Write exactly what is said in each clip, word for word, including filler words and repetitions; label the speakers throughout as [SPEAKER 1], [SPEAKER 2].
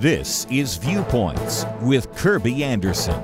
[SPEAKER 1] This is Viewpoints with Kirby Anderson.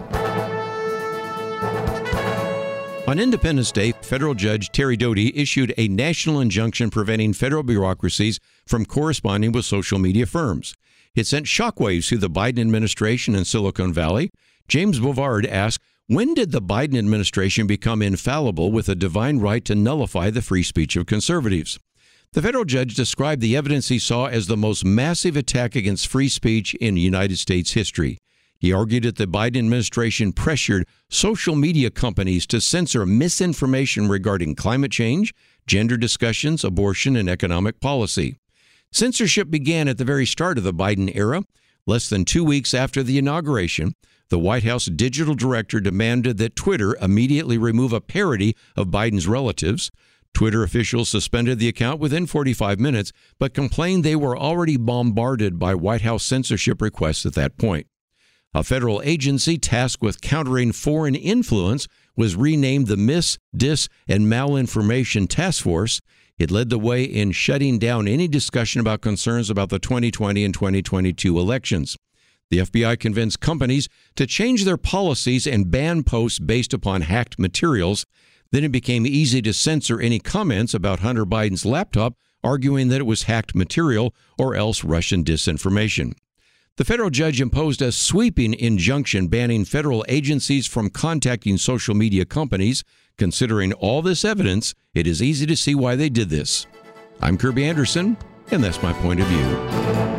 [SPEAKER 2] On Independence Day, federal judge Terry Doughty issued a national injunction preventing federal bureaucracies from corresponding with social media firms. It sent shockwaves through the Biden administration and Silicon Valley. James Bovard asked, when did the Biden administration become infallible with a divine right to nullify the free speech of conservatives? The federal judge described the evidence he saw as the most massive attack against free speech in United States history. He argued that the Biden administration pressured social media companies to censor misinformation regarding climate change, gender discussions, abortion, and economic policy. Censorship began at the very start of the Biden era. Less than two weeks after the inauguration, the White House digital director demanded that Twitter immediately remove a parody of Biden's relatives. Twitter officials suspended the account within forty-five minutes, but complained they were already bombarded by White House censorship requests at that point. A federal agency tasked with countering foreign influence was renamed the Mis, Dis, and Malinformation Task Force. It led the way in shutting down any discussion about concerns about the twenty twenty and twenty twenty-two elections. The F B I convinced companies to change their policies and ban posts based upon hacked materials. Then it became easy to censor any comments about Hunter Biden's laptop, arguing that it was hacked material or else Russian disinformation. The federal judge imposed a sweeping injunction banning federal agencies from contacting social media companies. Considering all this evidence, it is easy to see why they did this. I'm Kirby Anderson, and that's my point of view.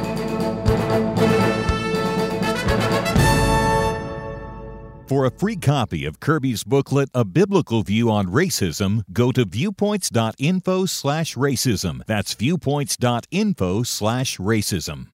[SPEAKER 1] For a free copy of Kirby's booklet, A Biblical View on Racism, go to viewpoints.info slash racism. That's viewpoints.info slash racism.